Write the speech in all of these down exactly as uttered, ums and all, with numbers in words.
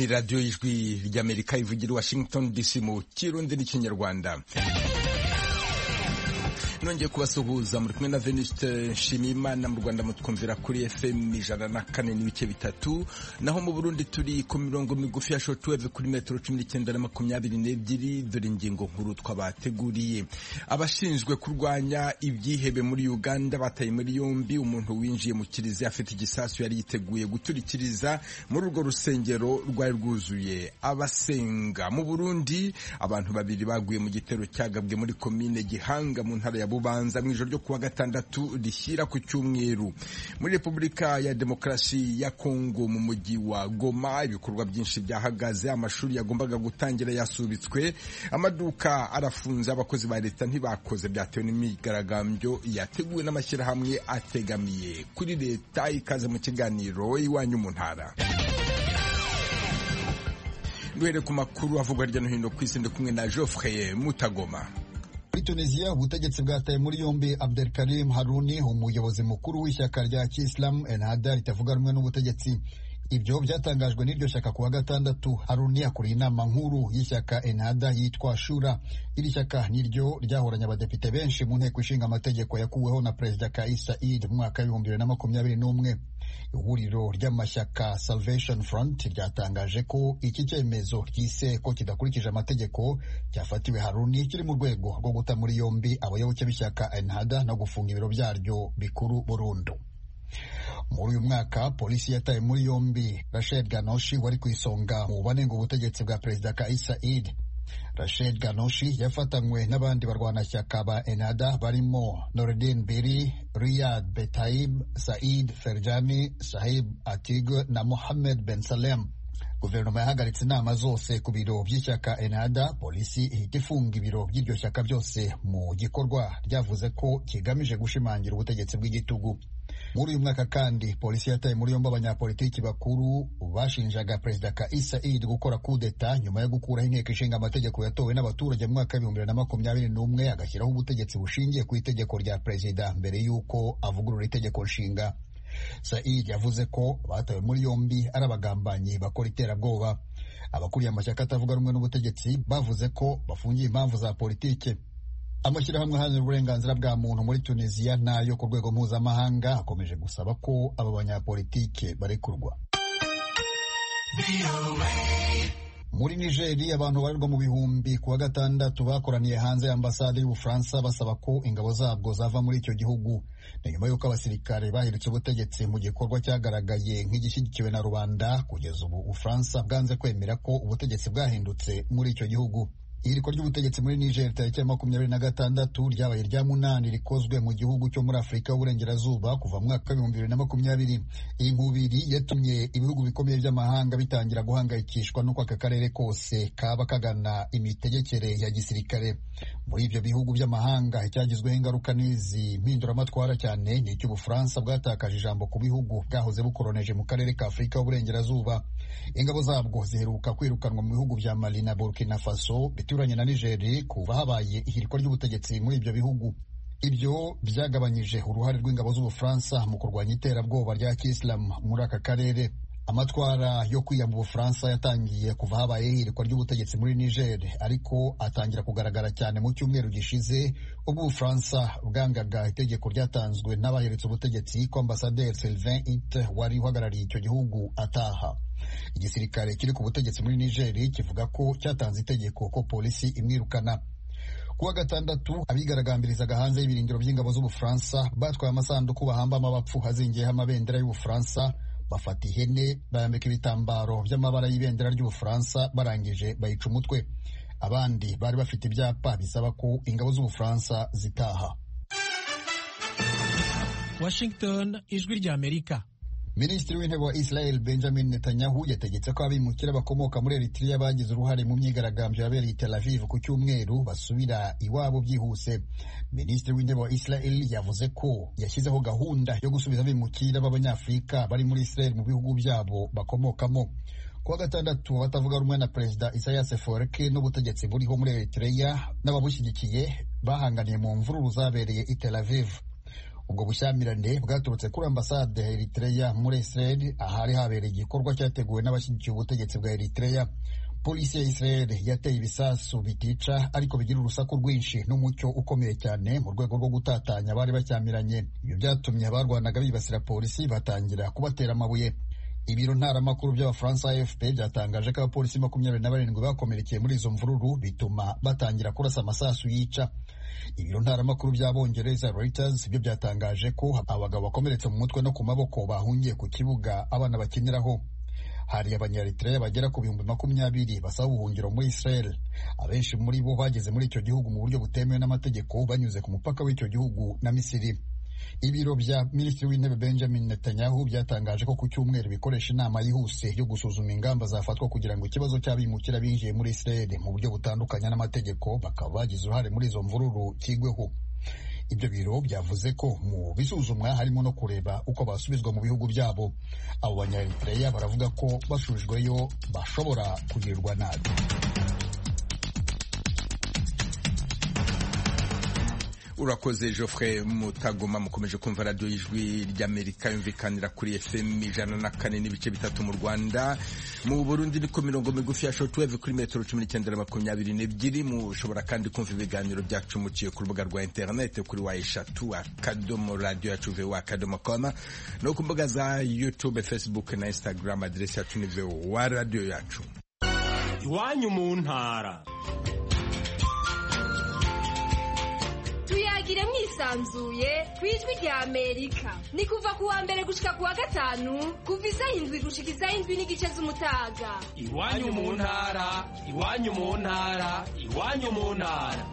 ni radiyo y'ijwi ry'Amerika ivugira i Washington D C mu Kirundi n'Ikinyarwanda. Nongeye kubasuhuza muri kumwe na Venuste Nshimiyimana. Mu Rwanda mutwumvira kuri F M ijana na kane n'ibice bitatu, naho mu Burundi turi ku mirongo migufi ya shortwave kuri metero cumi n'icyenda na makumyabiri n'ebyiri. Dore ingingo nkuru twabateguriye. Abashinzwe kurwanya ibyihebe muri Uganda bataye muri yombi umuntu winjiye mu kiliziya afite igisasu yari yiteguye guturikiriza muri urwo rusengero rwari rwuzuye abasenga. Mu Burundi abantu babiri baguye mu gitero cyagabwe muri komine Gihanga mu ntara ya Bubanza mu ijoro ryo kuwa gatandatu rishyira ku cyumweru. Muri Repubulika ya Demokarasi ya Kongo mu mujyi wa Goma ibikorwa byinshi byahagaze, amashuri yagombaga gutangira yasubitswe, amaduka arafunze, abakozi ba leta ntibakoze, byatewe n'imigaragambyo yateguwe n'amashyirahamwe ategamiye kuri leta. Ikaze mu kiganiro iwanyu mu ntara. Duhere ku makuru avugwa hirya no hino ku isi, ndi kumwe na Geoffrey Mutagoma. Muri Tunisia ubutegetsi bwataye muri yombi Abdelkarim Harouni, umuyobozi mukuru w'ishyaka rya Kiislamu Ennahda ritavuga rumwe n'ubutegetsi. Ibyo byatangajwe n'iryo shyaka kuwa gatandatu. Harouni akuriye inama nkuru y'ishyaka Ennahda yitwa Shura. Iri shyaka niryo ryahoranye abadepite benshi mu nteko ishinga amategeko yakuweho na Perezida Kais Saied mu mwaka w'ibihumbi bibiri na makumyabiri n'umwe. Ihuriro ry'amashyaka Salvation Front ryatangaje ko iki cyemezo ryise ko kidakurikije amategeko cyafatiwe Harouni kiri mu rwego rwo guta muri yombi abayoboke b'ishyaka Ennahda no gufunga ibiro byaryo bikuru burundu. Muri uyu mwaka polisi yataye muri yombi Rachid Ghannouchi wari ku isonga mu banenga ubutegetsi bwa Perezida Kais Saied. Rachid Ghannouchi yafatanywe n'abandi barwanashyaka ba Ennahda barimo Noureddin Biri, Riyad Betaib, Said Ferjani, Sahib Atig na Mohammed Ben Salem. Guverinoma yahagaritse inama zose ku biro by'ishyaka Ennahda. Polisi ihita ifunga ibiro by'iryo shyaka byose mu gikorwa ryavuze ko kigamije gushimangira ubutegetsi bw'igitugu. Muri uyu mwaka kandi polisi yataye muri yombi abanyapolitiki bakuru bashinjaga Perezida Kais Saied gukora kudeta nyuma yo gukuraho inteko ishinga amategeko yatowe n'abaturage mu mwaka w'ibihumbi bibiri na makumyabiri n'umwe agashyiraho ubutegetsi bushingiye ku itegeko rya perezida mbere y'uko avugurura itegeko nshinga. Saied yavuze ko batawe muri yombi ari abagambanyi bakora iterabwoba. Abakuriye amashyaka atavuga rumwe n'ubutegetsi bavuze ko bafungiye impamvu za politike. Amashyirahamwe aharanira uburenganzira bwa muntu muri Tunisia nayo ku rwego mpuzamahanga akomeje gusaba ko aba banyapolitike barekurwa. Muri Nigeri abantu barirwa mu bihumbi kuwa gatandatu bakoraniye hanze y'ambasade y'Ubufaransa basaba ko ingabo zabwo zava muri icyo gihugu. Ni nyuma y'uko abasirikare bahiritse ubutegetsi mu gikorwa cyagaragaye nk'igishyigikiwe na rubanda. Kugeza ubu Ubufaransa bwanze kwemera ko ubutegetsi bwahindutse muri icyo gihugu. Ihirikwa ry'ubutegetsi muri Niger tariki ya makumyabiri na gatandatu ryabaye rya munani rikozwe mu gihugu cyo muri Afurika y'Uburengerazuba kuva mu mwaka w'ibihumbi bibiri na makumyabiri. Iyi nkubiri yatumye ibihugu bikomeye by'amahanga bitangira guhangayikishwa n'uko aka karere kose kaba kagana imitegekere ya gisirikare. Muri ibyo bihugu by'amahanga icyagizweho ingaruka n'izi mpinduramatwara cyane ni icy'Ubufaransa bwatakaje ijambo ku bihugu bwahoze bukoroneje mu karere ka Afurika y'Uburengerazuba. Ingabo zabwo ziheruka kwirukanwa mu bihugu bya Mali na Burkina Faso bituranye na Niger kuva habaye ihirikwa ry'ubutegetsi muri ibyo bihugu. Ibyo byagabanyije uruhare rw'ingabo z'Ubufaransa mu kurwanya iterabwoba rya Kiislamu muri aka karere. Amatwara yo kwiyamba Ubufaransa yatangiye kuva habaye ihirikwa ry'ubutegetsi muri Niger, ariko atangira kugaragara cyane mu cyumweru gishize ubwo Ubufaransa bwangaga itegeko ryatanzwe n'abaheretse ubutegetsi ko Ambasaderi Sylvain Ite wari uhagarariye icyo gihugu ataha. Igisirikare kiri ku butegetsi muri Niger kivuga ko cyatanze itegeko ko polisi imwirukana. Kuwa gatandatu abigaragambirizaga hanze y'ibirindiro by'ingabo z'Ubufaransa batwaye amasanduku bahambamo abapfu hazingiyeho amabendera y'Ubufaransa, bafata ihene bayambika ibitambaro by'amabara y'ibendera ry'Ubufaransa, barangije bayica umutwe. Abandi bari bafite ibyapa bisaba ko ingabo z'Ubufaransa zitaha. Washington, ijwi rya Amerika. Minisitiri w'intebe wa Israel Benjamin Netanyahu yategetse ko abimukira bakomoka muri Eritrea bagize uruhare mu myigaragambyo yabereye i Tel Aviv ku cyumweru basubira iwabo byihuse. Minisitiri w'intebe wa Israel yavuze ko yashyizeho gahunda yo gusubiza abimukira b'Abanyafurika bari muri Israel mu bihugu byabo bakomokamo. Kuwa gatandatu abatavuga rumwe na Perezida Isaias Afwerki n'ubutegetsi buriho muri Eritrea n'ababushyigikiye bahanganiye mu mvururu zabereye i Tel Aviv. ubwo bushyamirane bwaturutse kuri ambasade ya Eritrea muri Israel ahari habereye igikorwa cyateguwe n'abashyigikiye ubutegetsi bwa Eritrea. Polisi ya Israel yateye ibisasu bitica ariko bigira urusaku rwinshi n'umucyo ukomeye cyane mu rwego rwo gutatanya abari bacyamiranye. Ibyo byatumye abarwanaga bibasira polisi batangira kubatera amabuye. Ibiro ntaramakuru by'Abafaransa A F P byatangaje ko abapolisi makumyabiri na barindwi bakomerekeye muri izo mvururu bituma batangira kurasa amasasu yica. Ibiro ntaramakuru by'Abongereza Reuters byo byatangaje ko abagabo bakomeretse mu mutwe no ku maboko bahungiye ku kibuga abana bakiniraho. Hari abanyaritrea bagera ku bihumbi makumyabiri basaba ubuhungiro muri Israel. Abenshi muri bo bageze muri icyo gihugu mu buryo butemewe n'amategeko banyuze ku mupaka w'icyo gihugu na Misiri. Ibiro bya Minisitiri w'Intebe Benjamin Netanyahu byatangaje ko ku cyumweru bikoresha inama yihuse yo gusuzuma ingamba zafatwa kugira ngo ikibazo cy'abimukira binjiye muri Israel mu buryo butandukanye n'amategeko bakaba bagize uruhare muri izo mvururu kigweho. Ibyo biro byavuze ko mu bisuzumwa harimo no kureba uko basubizwa mu bihugu byabo. Abo banyaritrea baravuga ko basubijweyo bashobora kugirirwa nabi. Urakoze Geoffrey Mutagoma. Mukomeje kumva radio y'Ijwi ry'Amerika yumvikanira kuri F M ijana na kane n'ibice bitatu mu Rwanda. Mu Burundi ni ku mirongo migufi ya shortwave kuri metero cumi n'icyenda na makumyabiri n'ebyiri. Mushobora kandi kumva ibiganiro byacu muciye ku rubuga rwa internet kuri wa eshatu akadomo radio yacu voa akadomo com no ku mbuga za YouTube, Facebook na Instagram. Adresi yacu ni voa radio yacu. Iwanyu mu ntara. Tuyagire mwisanzuye kwijwi rya Amerika. Ni kuva kuwa mbere gushika kuwa gatanu kuva isaha indwi gushika isaha indwi n'igice z'umutaga. Iwanyu mu ntara, iwanyu mu ntara, iwanyu mu ntara.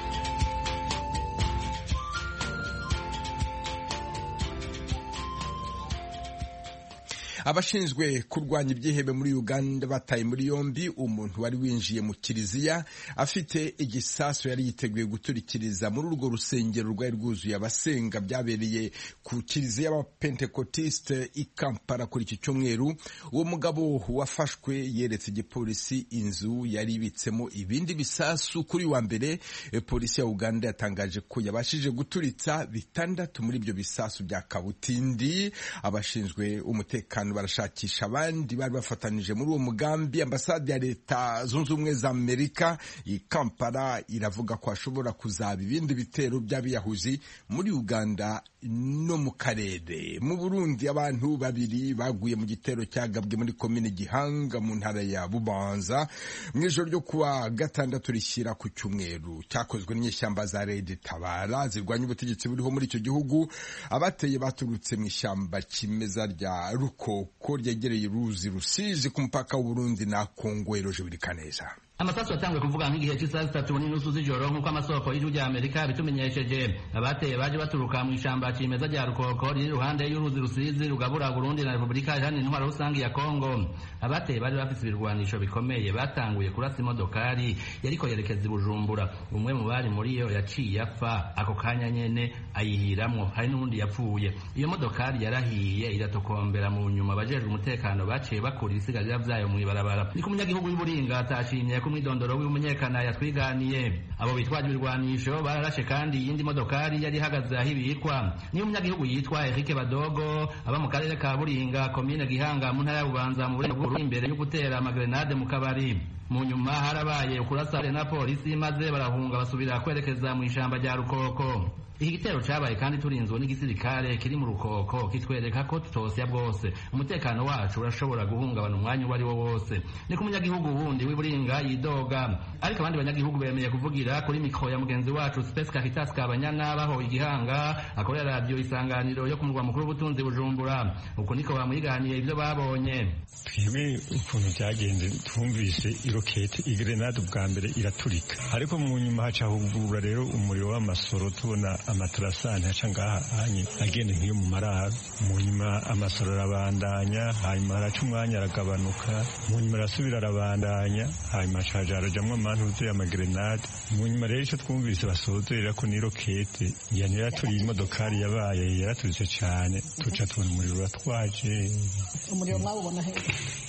Abashinzwe kurwanya ibyihebe muri Uganda bataye muri yombi umuntu wari winjiye mu kiliziya afite igisasu yari yiteguye guturikiriza muri urwo rusengero rwari rwuzuye abasenga. Byabereye ku kiliziya y'Abapentekotiste i Kampala kuri iki cyumweru. Uwo mugabo wafashwe yeretse igipolisi inzu yari ibitsemo ibindi bisasu. Kuri wa mbere polisi ya Uganda yatangaje ko yabashije guturitsa bitandatu muri ibyo bisasu bya kabutindi. Abashinzwe umutekano barashakisha abandi bari bafatanije muri uwo mugambi. Ambasade ya Leta Zunze Ubumwe za Amerika i Kampala iravuga ko hashobora kuzaba ibindi bitero by'abiyahuzi muri Uganda no mu karere. Mu Burundi abantu babiri baguye mu gitero cyagabwe muri komine Gihanga mu ntara ya Bubanza mu ijoro ryo kuwa gatandatu rishyira ku cyumweru. Cyakozwe n'inyeshyamba za Red Tabara zirwanya ubutegetsi buriho muri icyo gihugu. Abateye baturutse mu ishyamba kimeza rya Ruko ko ryegereye uruzi Rusizi ku mpaka w'u Burundi na Kongo. Eroje Birikaneza. Amasasu yatanguye kuvuga nk'igihe cy'isaha zitatu n'inusu z'ijoro nk'uko amasoko y'Ijwi ry'Amerika bitumenyesheje. Abateye baje baturuka mu ishyamba kimeza rya Rukoko riri iruhande y'uruzi Rusizi rugabura Burundi na Repubulika Iharanira Intwaro Rusange ya Kongo. Abateye bari bafite ibirwanisho bikomeye batanguye kurasa imodokari yariko yerekeza i Bujumbura. Umwe mu bari muri yo yaciye apfa ako kanya nyene ayihiramwo, hari n'undi yapfuye. Iyo modokari yarahiye iratokombera mu nyuma. Abajejwe umutekano baciye bakura ibisigarira vyayo mu ibarabara. Ni ku munyagihugu w'Iburinga atashimye ku mwidondoro w'umunyekana yatwiganiye. Abo bitwaje ibirwanisho bararashe kandi iyindi modokari yari ihagaze aho ibikwa. Ni umunyagihugu yitwa Eric Badogo aba mu karere ka Buringa komine Gihanga mu ntara ya Bubanza mu Burundi imbere yo gutera amagrenade mu kabari. Mu nyuma harabaye ukurasa na polisi maze barahunga basubira kwerekeza mu ishamba rya Rukoko. Iki gitero cyabaye kandi turinzwe n'igisirikare kiri mu Rukoko kitwereka ko tutosya bwose umutekano wacu urashobora guhungabana umwanya uwo ari wo wose. Ni ku munyagihugu wundi w'Iburinga yidoga, ariko abandi banyagihugu bemeye kuvugira kuri mikro ya mugenzi wacu Space Caritas Kabanyana baho Igihanga akorera radio Isanganiro yo ku murwa mukuru w'ubutunzi Bujumbura. Uko niko bamwiganiye ibyo babonye. Twebwe ukuntu byagenze twumvise irokete igrenade bwa mbere iraturika, ariko mu nyuma haca hugurura rero umuriro w'amasoro tubona amaturasani haca ngaha hanye agenda nk'iyo mu mararo. Mu nyuma amasoro arabandanya, hanyuma haraca umwanya aragabanuka, mu nyuma arasubira arabandanya, hanyuma haca harajamwo amantu yuzuye amagrenade. Mu nyuma rero icyo twumvise basozerera ko n'irokete yani yaraturiye imodokari yabaye yaraturitse cyane, tuca tubona umuriro uratwaje. Umuriro mwabubona he?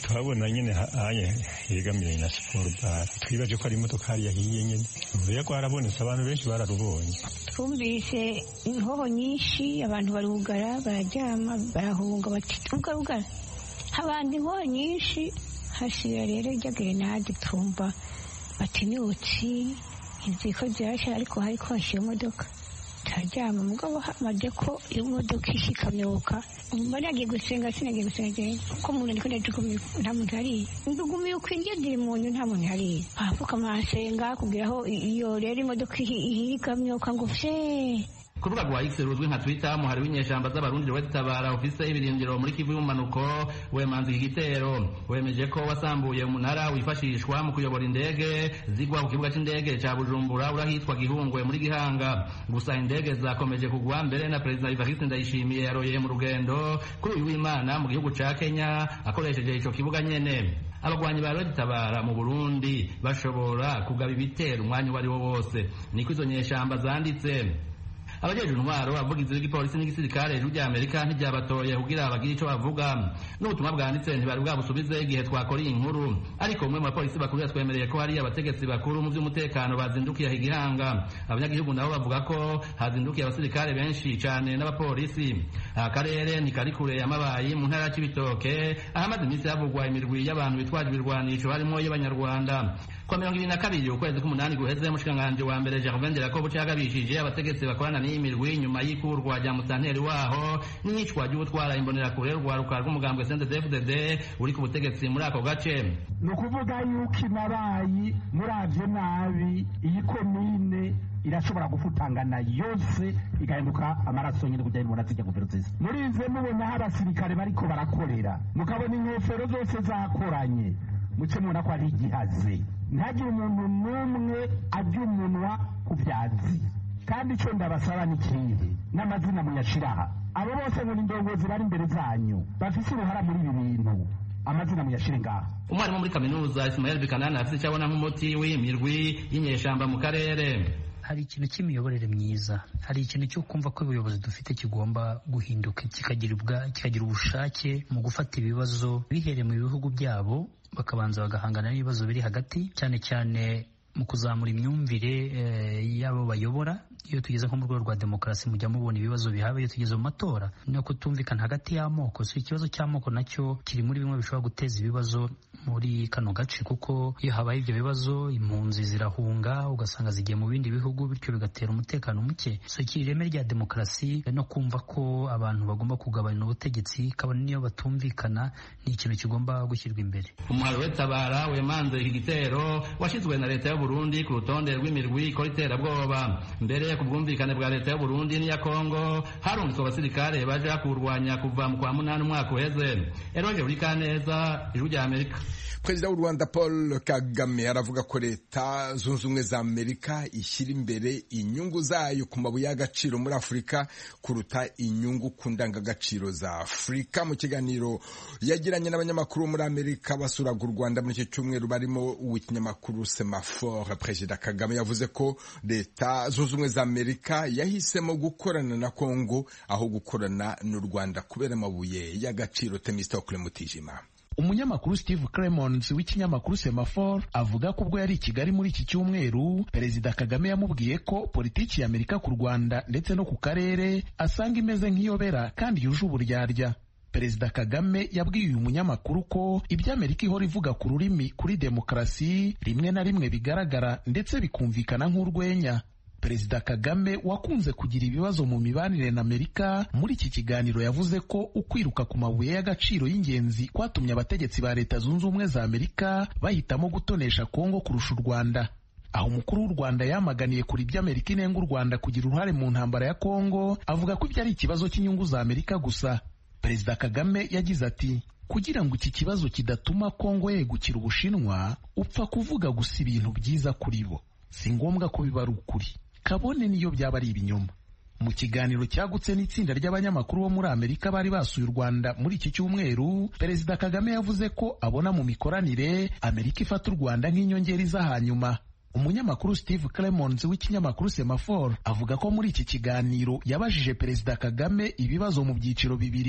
twabona nyene hanye hegamiye na siporo bar twibaje ko ari imodoka hariya hiye nyene ubuye ko harabonetse abantu benshi bararubonye. Twumvise inhoho nyinshi abantu barugara bararyama barahunga bati tugarugara abandi inhoho nyinshi hashira rero ijya grenade tumba bati niwuci iziko byasha ariko hariko hashiye imodoka taryama mugabo hamaze ko iyo modoka ishikamyoka mbona agiye gusenga sinagiye gusenga ko umuntu ndiko ndajugumiye nta muntu hari ndugumiye ukwinjye umuntu nta muntu hari avuka amasenga kugira aho iyo rero imodoka ihikamyoka ngo fye ku rubuga rwa X ruzwi nka Twitter muhari w'inyeshamba z'abarundi wetabara ufise ibirindiro muri Kivu y'umanuko wemanze igitero wemeje ko wasambuye umunara wifashishwa mu kuyobora indege zigwa ku kibuga c'indege ca Bujumbura urahitwa Gihungwe muri Gihanga gusa indege zakomeje kugwa mbere na President Evariste Ndayishimiye yaroye mu rugendo kuri uyu w'Imana mu gihugu ca Kenya akoresheje ico kibuga nyene. Abagwanyi ba Reditabara mu Burundi bashobora kugaba ibitero umwanya wari wo wose niko izo nyeshamba zanditse. Abajeje intwaro avugizi w'igipolisi n'igisirikare hejuru ry'Amerika ntiryabatoye kugira bagire ico bavuga n'ubutumwa bwanditse ntibari bwabusubize igihe twakora iyi nkuru ariko umwe mu bapolisi bakuru yatwemereye ko hari abategetsi bakuru mu by'umutekano bazindukiye Igihanga. Abanyagihugu nabo bavuga ko hazindukiye abasirikare benshi cane n'abapolisi. Akarere ni kari kure y'amabayi mu ntara y'Ibitoke ahamaze iminsi havugwa imirwi y'abantu bitwaje ibirwanisho harimo y'Abanyarwanda. Kwa mirongo ibiri na kabiri ukwezi k'umunani guheze mushikanganje wa mbere Gervais Ndirakobo cyagabishije abategetsi bakorana n'imirwi nyuma y'ikurwa rya musanteri waho n'icwa ry'ubutwara imbonera kure rwaruka rw'umugambwe C N D D F D D uri ku butegetsi muri ako gace. No kuvuga yuko inabayi muravye nabi iyi komine irashobora gufutangana yose igahinduka amaraso nyine kujya mu nazijya guverinoma. Murize mubona abasirikare bariko barakorera mukabona inkofero zose zakoranye muce mubona ko ari igihaze ntagire umuntu n'umwe ajya umunwa ku vyazi kandi ico ndabasaba ni kihe n'amazina muyashiraha abo bose ngo indongozi bari imbere zanyu bafise uruhara muri ibi bintu amazina muyashire ngaha. Umwarimu muri kaminuza Ismael Bikanana afise icyo abona nk'umuti w'imirwi y'inyeshamba mu karere. Hari ikintu cy'imiyoborere myiza, hari ikintu cyo kumva ko ubuyobozi dufite kigomba guhinduka kikagira kikagira ubushake mu gufata ibibazo bihereye mu bihugu byabo bakabanza bagahangana n'ibibazo biri hagati cyane cyane mu kuzamura imyumvire e, yabo bayobora. Iyo tugeze nko mu rwego rwa demokarasi mujya mubona ibibazo bihaba iyo tugeze mu matora no kutumvikana hagati y'amoko. So ikibazo cy'amoko nacyo kiri muri bimwe bishobora guteza ibibazo muri kano gace kuko iyo habaye ibyo bibazo impunzi zirahunga ugasanga zigiye mu bindi bihugu bityo bigatera umutekano muke. So ikireme rya demokarasi no kumva ko abantu bagomba kugabana ubutegetsi kabone niyo batumvikana ni ikintu kigomba gushyirwa imbere. Umuhari wetabara wemanze iki gitero washizwe na leta y'u Burundi ku rutonde rw'imirwi ikora iterabwoba. Mbere ku bwumvikane bwa leta y'u Burundi n'iya Kongo harungitswe abasirikare baje kurwanya kuva mu kwa munani umwaka uheze. Eroje uri kaneza ijuru rya Amerika. Perezida w'u Rwanda Paul Kagame aravuga ko leta zunze ubumwe za Amerika ishyira imbere inyungu zayo ku mabuye y'agaciro muri Afurika kuruta inyungu ku ndangagaciro za Afurika. Mu kiganiro yagiranye n'abanyamakuru muri Amerika basuraga u Rwanda muri icyo cyumweru barimo uw'ikinyamakuru Semaphore, Perezida Kagame yavuze ko leta zunze ubumwe za Amerika yahisemo gukorana na Kongo aho gukorana n'u Rwanda kubera amabuye y'agaciro. Temistokle Mutijima. Umunyamakuru Steve Clemons w'ikinyamakuru Semaphore avuga ko ubwo yari i Kigali muri iki cyumweru Perezida Kagame yamubwiye ko politiki ya Amerika ku Rwanda ndetse no ku karere asanga imeze nk'iyobera kandi yuje uburyarya. Perezida Kagame yabwiye uyu munyamakuru ko ibyo Amerika ihora ivuga ku rurimi kuri demokarasi rimwe na rimwe bigaragara ndetse bikumvikana nk'urwenya. Perezida Kagame wakunze kugira ibibazo mu mibanire na Amerika muri iki kiganiro yavuze ko ukwiruka ku mabuye y'agaciro y'ingenzi kwatumye abategetsi ba leta zunze ubumwe za Amerika bahitamo gutonesha Kongo kurusha u Rwanda. Aho umukuru w'u Rwanda yamaganiye kuri ibyo Amerika inenga u Rwanda kugira uruhare mu ntambara ya Kongo avuga ko ibyo ari ikibazo cy'inyungu za Amerika gusa. Perezida Kagame yagize ati kugira ngo iki kibazo kidatuma Kongo yegukira Ubushinwa upfa kuvuga gusa ibintu byiza kuri bo, si ngombwa ko biba ari ukuri, kabone niyo byaba ari ibinyoma. Mu kiganiro cyagutse n'itsinda ry'abanyamakuru bo muri Amerika bari basuye u Rwanda muri iki cyumweru, Perezida Kagame yavuze ko abona mu mikoranire Amerika ifata u Rwanda nk'inyongera iza hanyuma. Umunyamakuru Steve Clemons w'ikinyamakuru Semaphore avuga ko muri iki kiganiro yabajije Perezida Kagame ibibazo mu byiciro bibiri.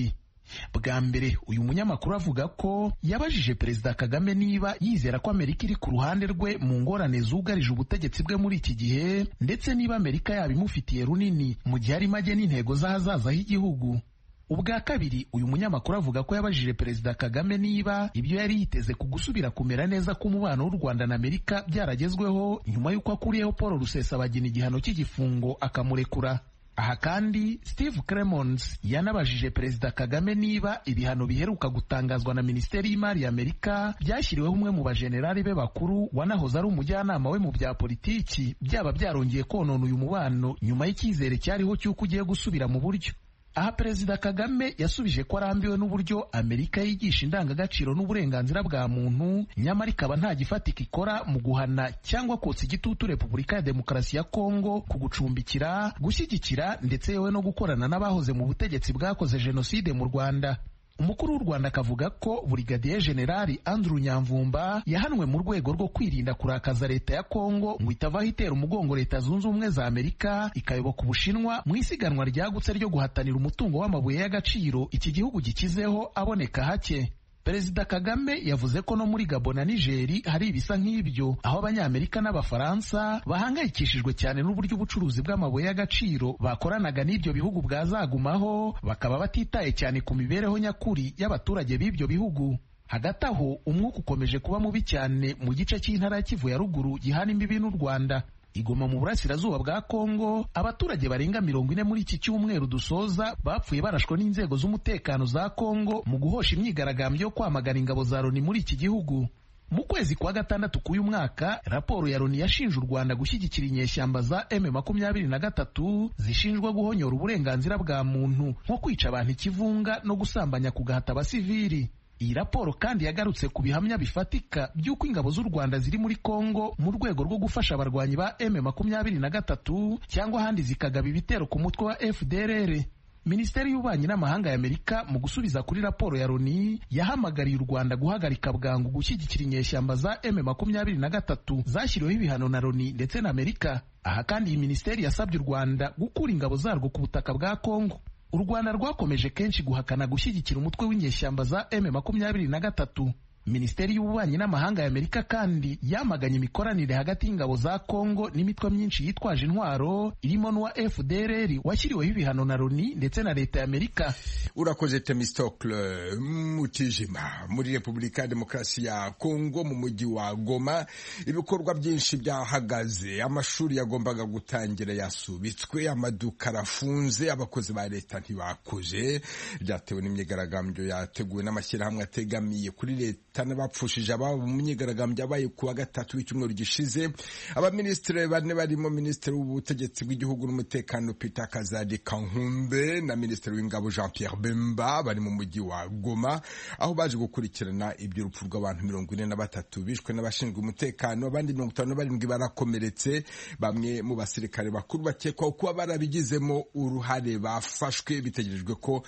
Bwa mbere uyu munyamakuru avuga ko yabajije Perezida Kagame niba yizera ko Amerika iri ku ruhande rwe mu ngorane zugarije ubutegetsi bwe muri iki gihe, ndetse niba Amerika yabimufitiye runini mu gihe arimo agena intego z'ahazaza h'igihugu. Ubwa kabiri uyu munyamakuru avuga ko yabajije Perezida Kagame niba ibyo yari yiteze ku gusubira kumera neza k'umubano w'u Rwanda na Amerika byaragezweho nyuma y'uko akuriyeho Paul Rusesabagina igihano cy'igifungo akamurekura. Aha kandi Steve Cremons yanabajije Perezida Kagame niba ibihano biheruka gutangazwa na Minisiteri y'Imari ya Amerika byashyiriweho umwe mu bajenerali be bakuru wanahoze ari umujyanama we mu bya politiki byaba byarongeye konona uyu mubano nyuma y'icyizere cyariho cy'uko ugiye gusubira mu buryo. Aha Perezida Kagame yasubije ko arambiwe n'uburyo Amerika yigisha indangagaciro n'uburenganzira bwa muntu, nyamara ikaba nta gifatika ikora mu guhana cyangwa kotsa igitutu Repubulika ya Demokarasi ya Kongo ku gucumbikira, gushyigikira ndetse yewe no gukorana n'abahoze mu butegetsi bwakoze jenoside mu Rwanda. Umukuru w'u Rwanda akavuga ko Brigadier General Andrew Nyamvumba yahanwe mu rwego rwo kwirinda kurakaza leta ya Kongo ngo itavaho itera umugongo Leta Zunze Ubumwe za Amerika ikayoboka Ubushinwa mu isiganwa ryagutse ryo guhatanira umutungo w'amabuye y'agaciro iki gihugu gikizeho aboneka hake. Perezida Kagame yavuze ko no muri Gabon na Nigeri hari ibisa nk'ibyo, aho Abanyamerika n'Abafaransa bahangayikishijwe cyane n'uburyo ubucuruzi bw'amabuye y'agaciro bakoranaga n'ibyo bihugu bwazagumaho, bakaba batitaye cyane ku mibereho nyakuri y'abaturage b'ibyo bihugu. Hagati aho umwuka ukomeje kuba mubi cyane mu gice cy'intara ya Kivu ya ruguru gihana imbibi n'u Rwanda. Igoma mu burasirazuba bwa Kongo, abaturage barenga mirongo ine muri iki cyumweru dusoza bapfuye barashwe n'inzego z'umutekano za Kongo mu guhosha imyigaragambyo yo kwamagana ingabo za Loni muri iki gihugu. Mu kwezi kwa gatandatu k'uyu mwaka, raporo ya Loni yashinje u Rwanda gushyigikira inyeshyamba za M makumyabiri na gatatu zishinjwa guhonyora uburenganzira bwa muntu nko kwica abantu ikivunga no gusambanya ku gahata abasivili. Iyi raporo kandi yagarutse ku bihamya bifatika by'uko ingabo z'u Rwanda ziri muri Kongo mu rwego rwo gufasha abarwanyi ba M makumyabiri na gatatu cyangwa ahandi zikagaba ibitero ku mutwe wa F D L R. Minisiteri y'Ububanyi n'Amahanga ya Amerika mu gusubiza kuri raporo ya Loni yahamagariye u Rwanda guhagarika bwangu gushyigikira inyeshyamba za M makumyabiri na gatatu zashyiriweho ibihano na Loni ndetse na Amerika. Aha kandi iyi minisiteri yasabye u Rwanda gukura ingabo zarwo ku butaka bwa Kongo. U Rwanda rwakomeje kenshi guhakana gushyigikira umutwe w'inyeshyamba za M makumyabiri na gatatu. Minisiteri y'Ububanyi n'Amahanga ya Amerika kandi yamaganye imikoranire hagati y'ingabo za Kongo n'imitwe myinshi yitwaje intwaro irimo n'uwa F D L R washyiriweho ibihano na Loni ndetse na leta ya Amerika. Urakoze Temistocle Mutijima. Muri Repubulika ya Demokarasi ya Kongo mu mujyi wa Goma ibikorwa byinshi byahagaze, amashuri yagombaga gutangira yasubitswe, amaduka arafunze, abakozi ba leta ntibakoze, byatewe n'imyigaragambyo yateguwe n'amashyirahamwe ategamiye kuri leta n'abapfushije ababo mu myigaragambyo yabaye kuwa gatatu w'icyumweru gishize. Abaminisitiri bane barimo Minisitiri w'Ubutegetsi bw'Igihugu n'Umutekano Peter Kazadi Kankumbe na Minisitiri w'Ingabo Jean Pierre Bemba bari mu mujyi wa Goma, aho baje gukurikirana iby'urupfu rw'abantu mirongo ine na batatu bishwe n'abashinzwe umutekano, abandi mirongo itanu na barindwi barakomeretse. Bamwe mu basirikare bakuru bakekwaho kuba barabigizemo uruhare bafashwe, bitegerejwe ko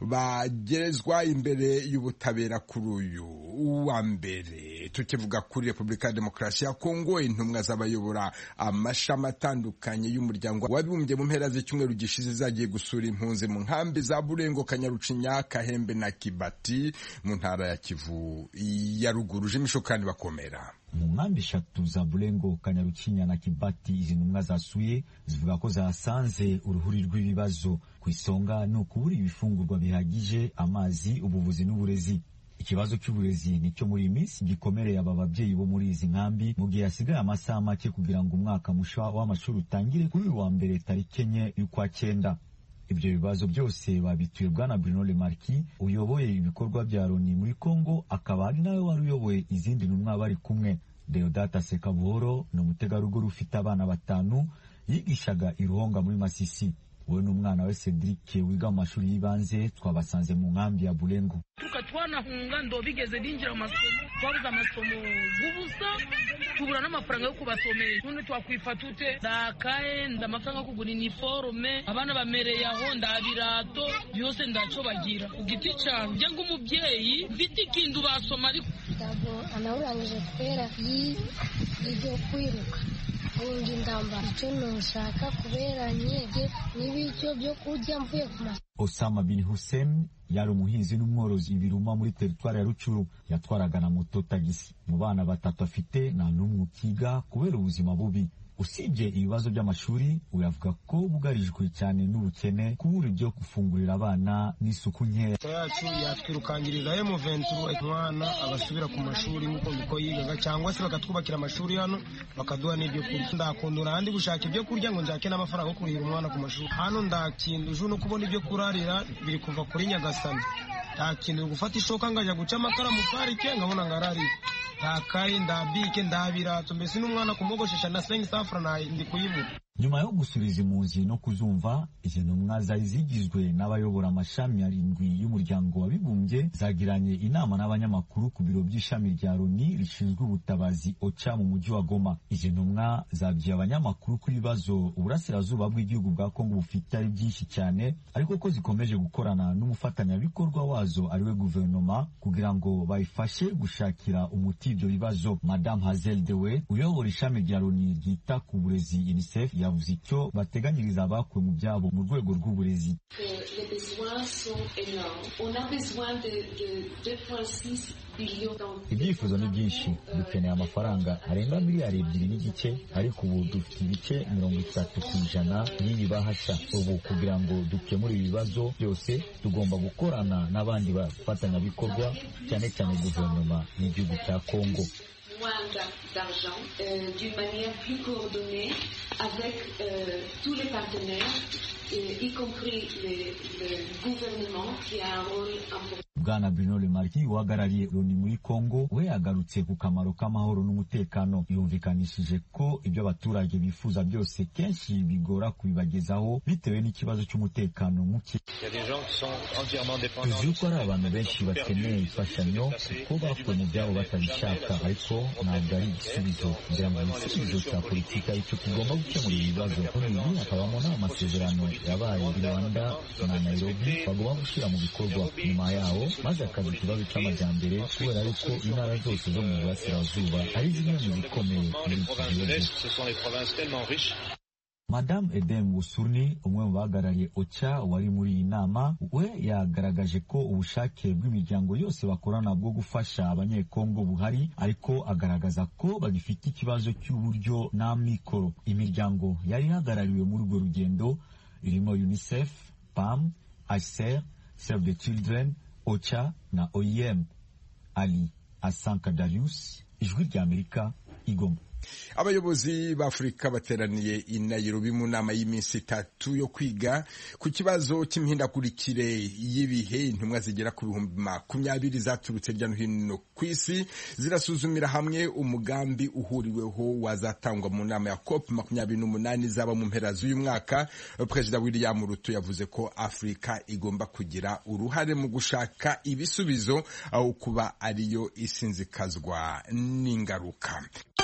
bagerezwa imbere y'ubutabera kuri uyu wa mbere. Tukivuga kuri Repubulika ya Demokarasi ya Kongo, intumwa z'abayobora amashami atandukanye y'umuryango w'abibumbye mu mpera z'icyumweru gishize zagiye gusura impunzi mu nkambi za Burengo, Kanyarucinya, Kahembe na Kibati mu ntara ya Kivu ya ruguru. Jimisho kandi bakomera mu nkambi eshatu za Burengo, Kanyarucinya na Kibati. Izi ntumwa zasuye zivuga ko zasanze uruhuri rw'ibibazo, ku isonga ni ukubura ibifungurwa bihagije, amazi, ubuvuzi n'uburezi. Ikibazo cy'uburezi nicyo muri iyi minsi gikomereye aba babyeyi bo muri izi nkambi, mu gihe hasigaye amasaha make kugira ngo umwaka musha w'amashuri utangire kuri uyu wa mbere tariki enye y'ukwa cyenda. Ibyo bibazo byose babituye Bwana Bruno Lemarquis uyoboye ibikorwa bya Loni muri Kongo, akaba ari nawe wari uyoboye izindi ntumwa bari kumwe. Deodata Sekabuhoro ni umutegarugori ufite abana batanu, yigishaga i Ruhonga muri Masisi. We n'umwana we Cedric wiga mu mashuri y'ibanze twabasanze mu nkambi ya Burengo. Tuka twanahunga ndo bigeze binjira amasomo, twabuze amasomo gubusa, tubura n'amafaranga yo kubasomesha. None twakwifatute ndakaye ndamafaranga yo kugura uniforme, abana bamereye aho ndabirato byose ndaco bagira. Ugiti cyane bye ngo umubyeyi mfite ikintu basoma ariko ndabo anawurangije kwera yi ibyo kwiruka gufunga indamba icyo nushaka kubera nyege n'ibiryo byo kurya mvuye ku masoko. Osama bin Hussein yari umuhinzi n'umworozi ibiruma muri teritwari ya Rucuru. Yatwaraga na moto tagisi. Mu bana batatu afite nta n'umwe ukiga kubera ubuzima bubi. Usibye ibibazo by'amashuri, uyavuga ko bugarijwe cyane n'ubukene, kubura ibyo gufungurira abana n'isuku nkeya. Yacu yatwirukangirira emu ventura umwana agasubira ku mashuri nk'uko biko yigaga, cyangwa se bakatwubakira amashuri hano bakaduha n'ibyo kurya. Ndakundura handi gushaka ibyo kurya ngo njyake n'amafaranga yo kurihira umwana ku mashuri. Hano ndakinduje no kubona ibyo kurarira biri kuva kuri Nyagasani. Ndakinduje gufata ishoka ngajya guca amakara mu parike nkabona ngararira. Ndakaye ndabike ndabirato mbese n'umwana kumogoshesha na sengi safra na ndi kuyivuga. Nyuma yo gusubiza impunzi no kuzumva, izo ntumwa zari zigizwe n'abayobora amashami arindwi y'umuryango w'abibumbye zagiranye inama n'abanyamakuru ku biro by'ishami rya Loni rishinzwe ubutabazi OCHA mu mujyi wa Goma. Izo ntumwa zabwiye abanyamakuru ko ibibazo uburasirazuba bw'igihugu bwa Kongo bufite ari byinshi cyane, ariko ko zikomeje gukorana n'umufatanyabikorwa wazo ariwe guverinoma kugira ngo bayifashe gushakira umuti ibyo bibazo. Madame Hazel Dewe uyobora ishami rya Loni ryita ku burezi UNICEF yavuze icyo bateganyiriza abakuwe mu byabo mu rwego rw'uburezi. Ibyifuzo ni byinshi, dukeneye amafaranga arenga miliyari ebyiri n'igice, ariko ubu dufite ibice mirongo itatu ku ijana y'iyi bahasha. Ubu kugira ngo dukemure ibibazo byose tugomba gukorana n'abandi bafatanyabikorwa, cyane cyane guverinoma y'igihugu cya Kongo. d'argent euh, d'une manière plus coordonnée avec euh, tous les partenaires, et, y compris les, le gouvernement qui a un rôle important. Bwana Bruno Le Marquis uhagarariye Loni muri Kongo we yagarutse ku kamaro k'amahoro n'umutekano. Yumvikanishije ko ibyo abaturage bifuza byose kenshi bigora kubibagezaho bitewe n'ikibazo cy'umutekano muke. Tuzi ko ari abantu benshi bakeneye imfashanyo kuko bakuwe mu byabo batabishaka, ariko ntabwo ari igisubizo. Ngira ngo igisubizo cya politika icyo tugomba gukemura ibibazo. Kuri ubu hakabamo n'amasezerano yabaye i Rwanda na Nairobi bagomba gushyira mu bikorwa. Nyuma yaho maze akazi ikibazo cy'amajyambere, kubera yuko intara zose zo mu burasirazuba ari zimwe mu zikomeye muri iki gihugu. Madame Eden Busurni, umwe mu bahagarariye OCHA wari muri iyi nama, we yagaragaje ko ubushake bw'imiryango yose bakorana bwo gufasha abanyekongo buhari, ariko agaragaza ko bagifite ikibazo cy'uburyo n'amikoro. Imiryango yari ihagarariwe muri urwo rugendo irimo UNICEF, P A M, H C R, Save the Children, OCHA na O I M. Ali Asanka Darius, Ijwi ry'Amerika, Igoma. Abayobozi b'Afurika bateraniye i Nairobi mu nama y'iminsi itatu yo kwiga ku kibazo cy'imihindagurikire y'ibihe. Intumwa zigera ku bihumbi makumyabiri zaturutse hirya no hino ku isi zirasuzumira hamwe umugambi uhuriweho wazatangwa mu nama ya COP makumyabiri n'umunani zaba mu mpera z'uyu mwaka. Perezida William Ruto yavuze ko Afurika igomba kugira uruhare mu gushaka ibisubizo aho kuba ariyo isinzikazwa n'ingaruka.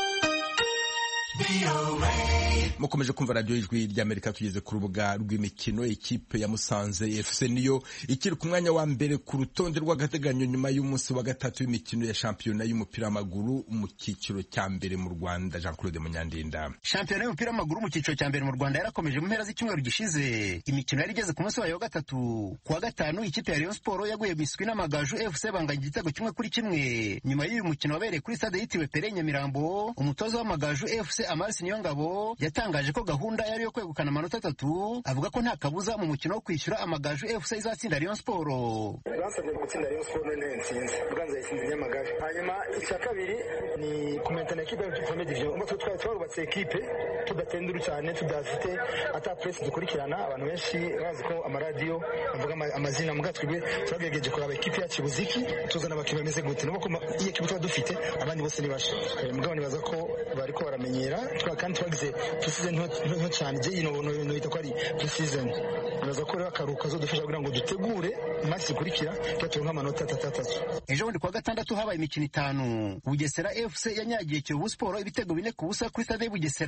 Mukomeje kumva radio Ijwi ry'Amerika. Tugeze ku rubuga rw'imikino. Ikipe ya Musanze F C niyo ikiri ku mwanya wa mbere ku rutonde rw'agateganyo nyuma y'umunsi wa gatatu w'imikino ya shampiyona y'umupira w'amaguru mu cyiciro cya mbere mu Rwanda. Jean Claude Munyandinda. Shampiyona y'umupira w'amaguru mu cyiciro cya mbere mu Rwanda yarakomeje mu mpera z'icyumweru gishize. Imikino yari igeze ku munsi wayo wa gatatu. Ku wa gatanu ikipe ya Rayon Sport yaguye biswi n'Amagaju F C banganya igitego kimwe kuri kimwe. Nyuma y'uyu mukino wabereye kuri stade yitiriwe Pere Nyamirambo, umutoza w'Amagaju F C Amarisi Niyongabo yatangaje ko gahunda yari yo kwegukana amanota atatu, avuga ko nta kabuza mu mukino wo kwishyura Amagaju F C izatsinda Rayon Sport. Basabye gutsinda Rayon Sport none yatsinze, Buganza yatsinze Nyamagabe. Hanyuma icya kabiri ni kumentana ekipe ya Premier Division. Umwe twari twarubatse ekipe tudatenduru cyane, tudafite ata press dukurikirana. Abantu benshi bazi ko amaradiyo avuga amazina muga twebwe twagerageje kuraba ekipe ya Kibuziki tuzana abakinnyi bameze gute, nuko iyi ekipe tuba dufite abandi bose ni basha. Mugabo nibaza ko bariko baramenyera kandi twagize precision nto cyane. Je ino no ita ko ari precision. Nibaza ko rero akaruka zo dufasha kugira ngo dutegure match ikurikira cyaturonka amanota atatu. Ejo bundi kwa gatandatu habaye imikino itanu. Bugesera F C yanyagiye Kiyovu Sport ibitego bine ku busa kuri stade Bugesera.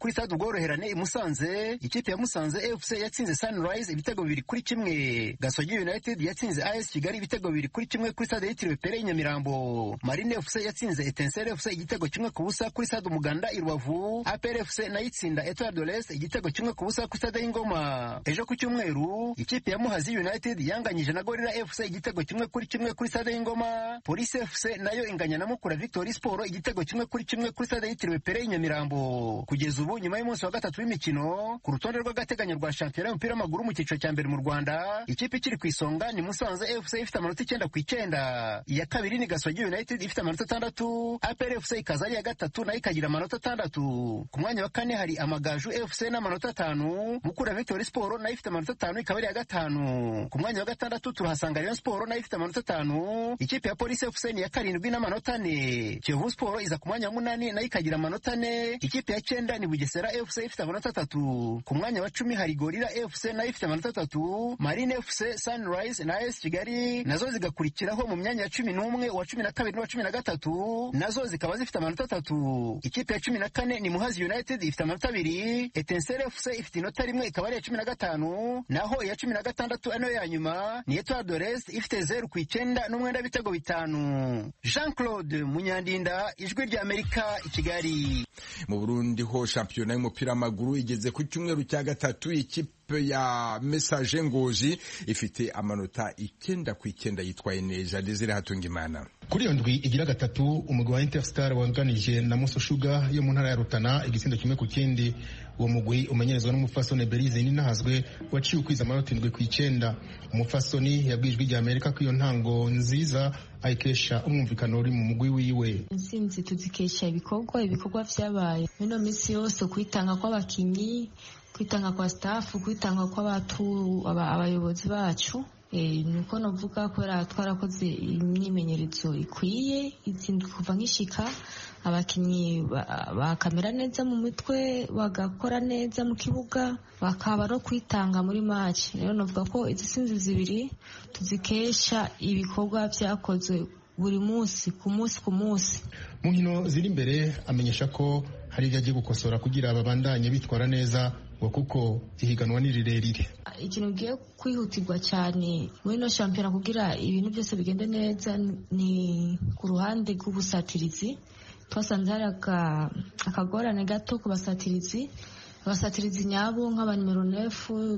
kuri stade Ubworoherane i Musanze, ikipe ya Musanze F C yatsinze Sunrise ibitego bibiri kuri kimwe. Gasogi United yatsinze A S Kigali ibitego bibiri kuri kimwe kuri stade yitiriwe Pere i Nyamirambo. Marine F C yatsinze Etincelle F C igitego kimwe ku busa kuri stade Umuganda i Rubavu. A P R F C nayo itsinda Etoile de l'Est igitego kimwe ku busa kuri stade y'Ingoma. Ejo ku cyumweru ikipe ya Muhazi United yanganyije na Gorilla F C igitego kimwe kuri kimwe kuri stade y'Ingoma. Police F C nayo inganya na Mukura Victory Sport igitego kimwe kuri kimwe kuri stade yitiriwe Pere i Nyamirambo. Kugeza ubu nyuma y'umunsi wa gatatu w'imikino ku rutonde rw'agateganyo rwa shampiyona y'umupira w'amaguru mu cyiciro cya mbere mu Rwanda, ikipe ikiri ku isonga ni Musanze F C ifite amanota icyenda ku icyenda. Iya kabiri ni Gasogi United ifite amanota atandatu. A P R F C ikaza ari iya gatatu nayo ikagira amanota atandatu. Ku mwanya wa kane hari Amagaju F C n'amanota atanu. Mukura Victory Sport nayo ifite amanota atanu ikaba ari iya gatanu. Ku mwanya wa gatandatu turahasanga Rayon Sport nayo ifite amanota atanu. Ikipe ya Police F C ni iya karindwi n'amanota ane. Kiyovu Sport iza ku mwanya wa munani nayo ikagira amanota ane. Ikipe ya cyenda ni Bugesera F C ifite amanota atatu. Ku mwanya wa cumi hari Gorilla F C nayo ifite amanota atatu. Marine F C, Sunrise na A S Kigali nazo zigakurikiraho mu myanya ya cumi n'umwe, wa cumi na kabiri n'uwa cumi na gatatu nazo zikaba zifite amanota atatu. Ikipe ya cumi na kane ni Muhazi United ifite amanota abiri. Etincelle F C ifite inota rimwe ikaba ari iya cumi na gatanu. Naho iya cumi na gatandatu ano ya nyuma ni Etoile de l'Est ifite zeru ku icyenda n'umwenda w'ibitego bitanu. Jean Claude Munyandinda, Ijwi rya Amerika, i Kigali. Mu Burundi ho shampiyona y'umupira w'amaguru igeze ku cyumweru cya gatatu. Ikipe ya Message Ngozi ifite amanota icyenda ku icyenda yitwaye neza. Desire Hatungimana. Kuri iyo ndwi igira gatatu umugwi wa Interstar wanganije na Moso Sugar yo mu ntara ya Rutana igitsindo kimwe ku kindi. Uwo mugwi umenyerezwa n'umufasoni Belize Ninahazwe waciye ukwiza amanota indwi ku icyenda. Umufasoni yabwijwe rya Amerika ko iyo ntango nziza ayikesha umwumvikano uri mu mugwi wiwe. Intsinzi tuzikesha ibikorwa ibikorwa vyabaye mino misi yose, kwitanga kw'abakinyi, kwitanga kwa staff, kwitanga kw'abatu abayobozi bacu. Eh, nuko novuga kubera twarakoze imyimenyerezo ikwiye izindi kuva nkishika, abakinyi bakamera neza mu mitwe, bagakora neza mu kibuga, bakaba no kwitanga muri match. Rero novuga ko izi sinzi zibiri tuzikesha ibikorwa vyakozwe buri munsi ku munsi ku munsi. Mu nkino ziri imbere amenyesha ko hari ibyo agiye gukosora kugira babandanye bitwara neza ngo kuko ihiganwa ni rirerire. Ikintu giye kwihutirwa cyane muri no shampiyona kugira ibintu byose bigende neza ni ku ruhande rw'ubusatirizi. Twasanze hari akagorane gato ku basatirizi abasatirizi nyabo nk'aba nimero nefu,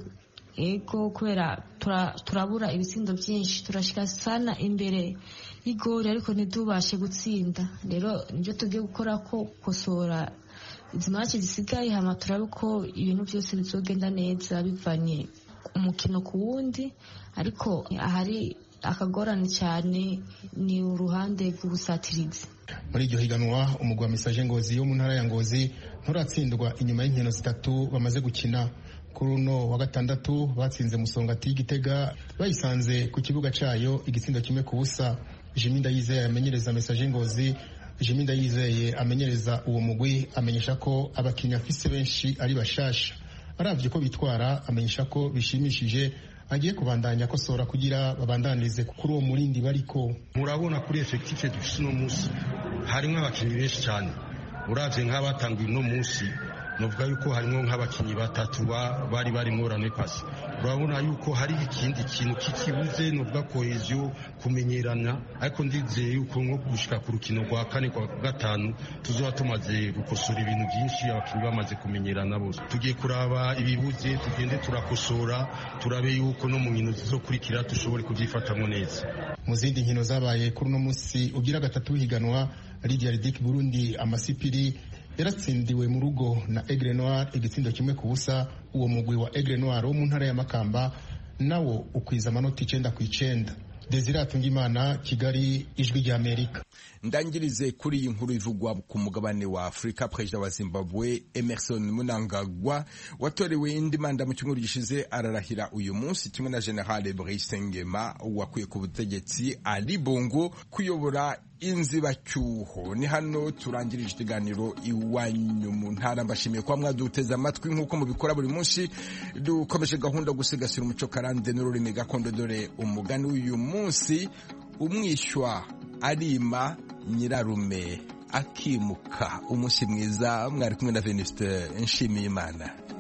ego kubera turabura ibitsindo byinshi, turashika sana imbere y'igori ariko ntitubashe gutsinda. Rero nibyo tugiye gukora ko kosora izi match zisigaye, hama turabe ko ibintu byose bizogenda neza bivanye umukino ku wundi, ariko ahari akagorane cyane ni uruhande rw'ubusatirizi. Muri iryo higanwa umugwa Message Ngozi yo mu ntara ya Ngozi nturatsindwa inyuma y'inkino zitatu bamaze gukina. Kuri uno wa gatandatu batsinze Musongati y'Igitega bayisanze ku kibuga cyayo igitsindo kimwe ku busa. Jimmy Ndayizeye amenyereza Message Ngozi Jimmy Ndayizeye amenyereza uwo mugwi amenyesha ko abakinnyi afise benshi ari bashasha, aravye ko bitwara amenyesha ko bishimishije, agiye kubandanya kosora kugira babandanize kuri uwo murindi bariko. Murabona kuri effective dufise no musi harimo abakinnyi benshi cyane, uravye nk'abatanguye no musi novuga yuko harimo nk'abakinnyi batatu bari bari ngorane pasi. Urabona yuko hari ikindi kintu kikibuze novuga cohesion, kumenyerana, ariko ndizeye yuko nko gushika ku rukino rwa kane kwa gatanu tuzoba tumaze gukosora ibintu byinshi, abakinnyi bamaze kumenyerana bose. Tugiye kuraba ibibuze tugende turakosora, turabe yuko no mu nkino zizokurikira dushobore kubyifatamo neza. Mu zindi nkino zabaye kuri uno munsi ugira gatatu higanwa, Lydia Ridic Burundi Amasipiri yaratsindiwe mu rugo na Aigle Noir igitsindo kimwe ku busa. Uwo mugwi wa Aigle Noir wo mu ntara ya Makamba nawo ukwiza amanota icenda ku icenda. Desire Hatungimana, Kigali, Ijwi rya Amerika. Ndangirize kuri iyi nkuru ivugwa ku mugabane wa Afrika. Perezida wa Zimbabwe Emerson Mnangagwa watorewe indi manda mu cyumweru gishize ararahira uyu munsi kimwe na General Brice Ngema wakuye ku butegetsi Ali Bongo kuyobora inzibacyuho. Ni hano turangirije ikiganiro Iwanyu mu ntara. Mbashimiye kwa mwaduteza amatwi nk'uko mubikora buri munsi. Dukomeje gahunda gusigasira umuco karande n'ururimi gakondo, dore umugani w'uyu munsi: umwishywa arima nyirarume akimuka. Umunsi mwiza, mwari kumwe na Venuste Nshimiyimana.